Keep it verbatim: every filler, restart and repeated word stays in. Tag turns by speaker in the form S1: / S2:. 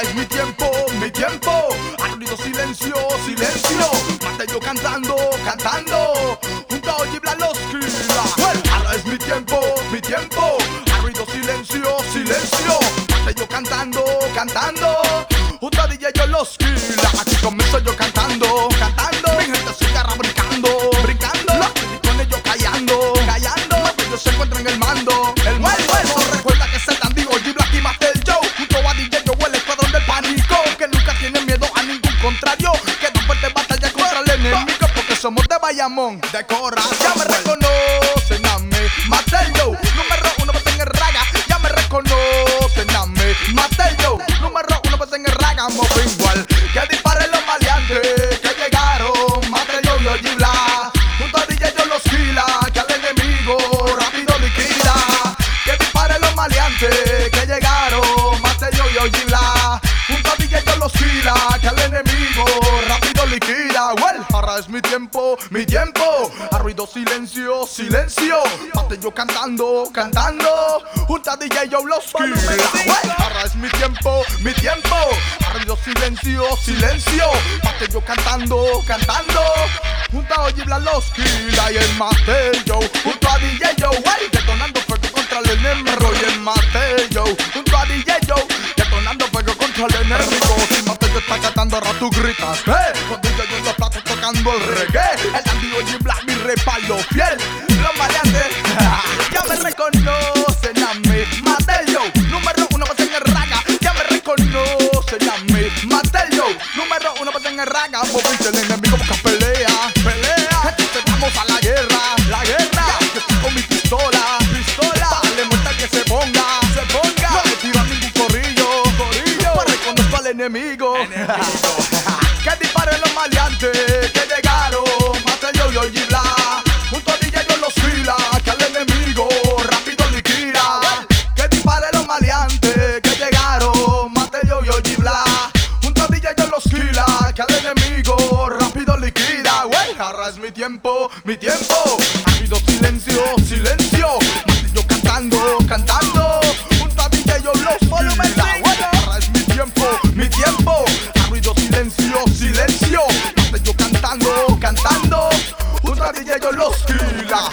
S1: es mi tiempo, mi tiempo. Al ruido silencio, silencio. Mate yo cantando, cantando. Junto a Ojibla los Killa. Ahora es mi tiempo, mi tiempo. Al ruido silencio, silencio. Mate yo cantando, cantando. Junto a D J yo los Killa. Aquí comienzo yo cantando, cantando. Mi gente se agarra brincando, brincando. Los con ellos callando, callando. Ellos se encuentran en el mando, el mando. Bueno, recuerda que se dan digo Ojibla y Master Joe. Junto a D J yo huele el escuadrón del pánico. Que nunca tienen miedo a ningún contrario. Que dan fuerte batalla contra el enemigo. Porque somos de Bayamón, de Cora. Ya me reconocen a mí, Master Joe. Número uno pues en el raga. Ya me reconocen a mí, Master Joe. Número uno pues en el raga. Mojo igual. Que disparen los maleantes que llegaron. Master Joe y Ojibla. Junto a D J yo los Killa. Que al enemigo rápido liquida. Que disparen los maleantes que llegaron. Master Joe y Ojibla. Junto a D J yo los Killa. Que al enemigo rápido liquida. Well, ahora es mi tiempo, mi tiempo. A ruido silencio, silencio. Mate yo cantando, cantando. Junto a D J yo los Killa. Well, ahora es mi tiempo, mi tiempo. A ruido silencio, silencio. Mate yo cantando, cantando. Junto a Ojibla los Killa y el Master Joe. Junto a D J yo, well, detonando fuego contra el enemigo. Y el Master Joe. Junto a D J yo, detonando fuego contra el enemigo. Si Master Joe está cantando, ahora tú gritas, eh. Con D J yo en los platos tocando el reggae. El dandy Ojibla, mi respaldo fiel. Los maleantes, ya me reconocen a mí, Master Joe. Número uno pues en el raga. Ya me reconocen a mí, Master Joe. Número uno pues en el raga. Moviste el enemigo busca pelea, pelea. Entonces vamos a la guerra, la guerra. Yo estoy con mi pistola, pistola. Dale muerta que se ponga, se ponga. No le tiro a ningún corrillo, corrillo. Para reconozco al enemigo, enemigo. Que disparen los maleantes que llegaron. Master Joe y Ojibla. Junto a D J yo los Killa. Que al enemigo rápido liquida. Que disparen los maleantes que llegaron. Master Joe y Ojibla. Junto a D J yo los Killa. Que al enemigo rápido liquida. Wey, ahora es mi tiempo, mi tiempo. Ha habido silencio, silencio. Master yo cantando, cantando. Junto a D J yo los Killa. Wey, ahora es mi tiempo, mi tiempo.